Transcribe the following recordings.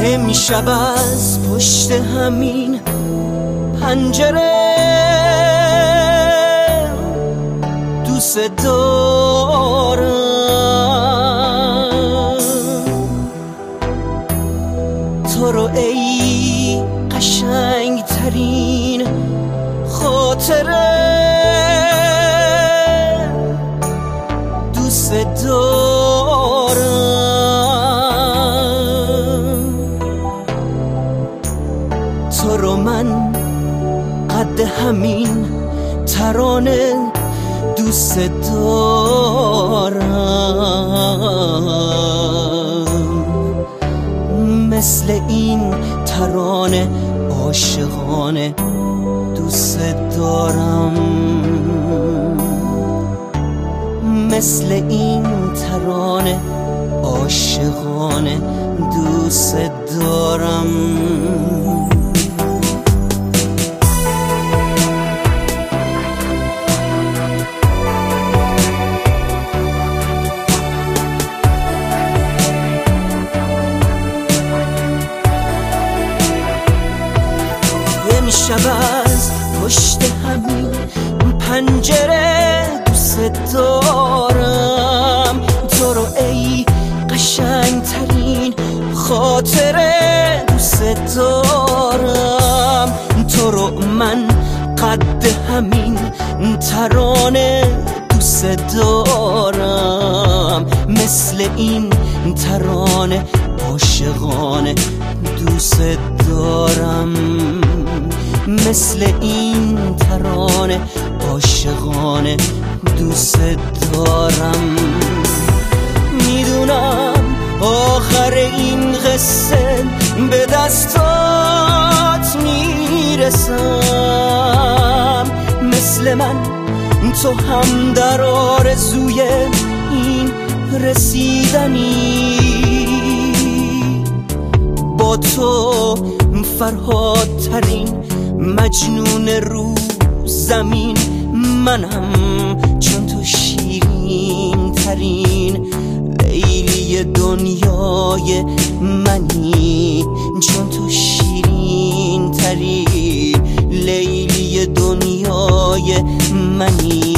امشب از پشت همین پنجره دوست دارم، تو رو ای قشنگ ترین خاطره دوست دارم. تو رو من قد همین ترانه دوست دارم، مثل این ترانه عاشقانه دوست دارم، مثل این ترانه عاشقانه دوست دارم. امشب از پشت همین پنجره دوست دارم، تو رو ای قشنگ ترین خاطره دوست دارم، تو رو من قد همین ترانه دوست دارم، مثل این ترانه عاشقانه دوست دارم، مثل این ترانه عاشقانه دوست دارم. میدونم آخر این قصه به دستات میرسم، مثل من تو هم در آرزوی این رسیدنی، با تو فرهادترین مجنون رو زمین منم، چون تو شیرین ترین لیلی دنیای منی، چون تو شیرین ترین لیلی دنیای منی.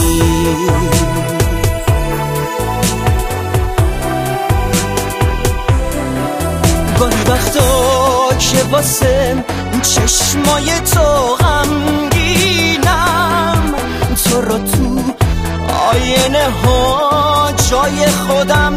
گاهی وقتا که واسه چشمای تو غمگینم، تو رو تو آینه ها جای خودم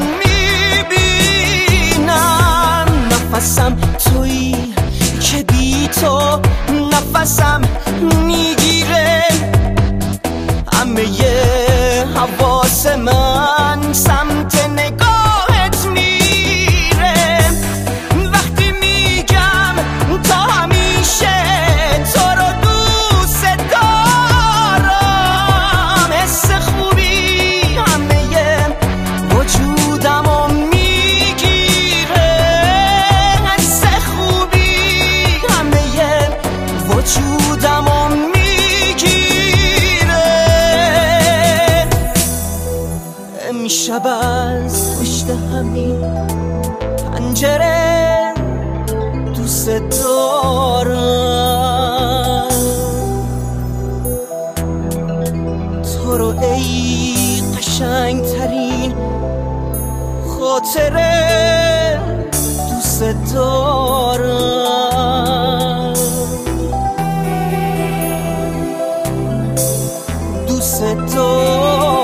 میبینم، نفسم تویی که بی تو نفسم میگیره، همه حواس من سمت نگاهت میره، وقتی میگم تا همیشه تو رو دوست دارم، حس خوبی همه وجودمو میگیره، حس خوبی همه وجودمو میگیره. امشب از پشت همین پنجره دوست دارم، تو رو ای قشنگ ترین خاطره دوست دارم، دوست دارم.